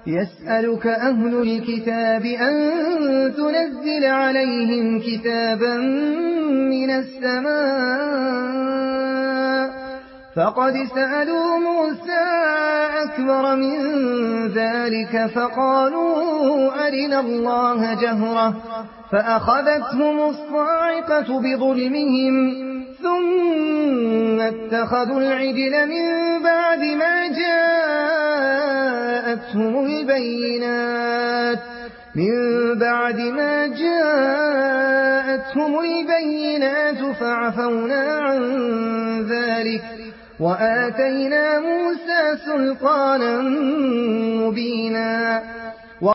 يسألك أهل الكتاب أن تنزل عليهم كتابا من السماء فقد سألوا موسى أكبر من ذلك فقالوا أرنا الله جهرة فأخذتهم الصاعقة بظلمهم ثم اتخذوا العجل من بعد ما جاءتهم البينات فعفونا عن ذلك وآتينا موسى سلطانا مبينا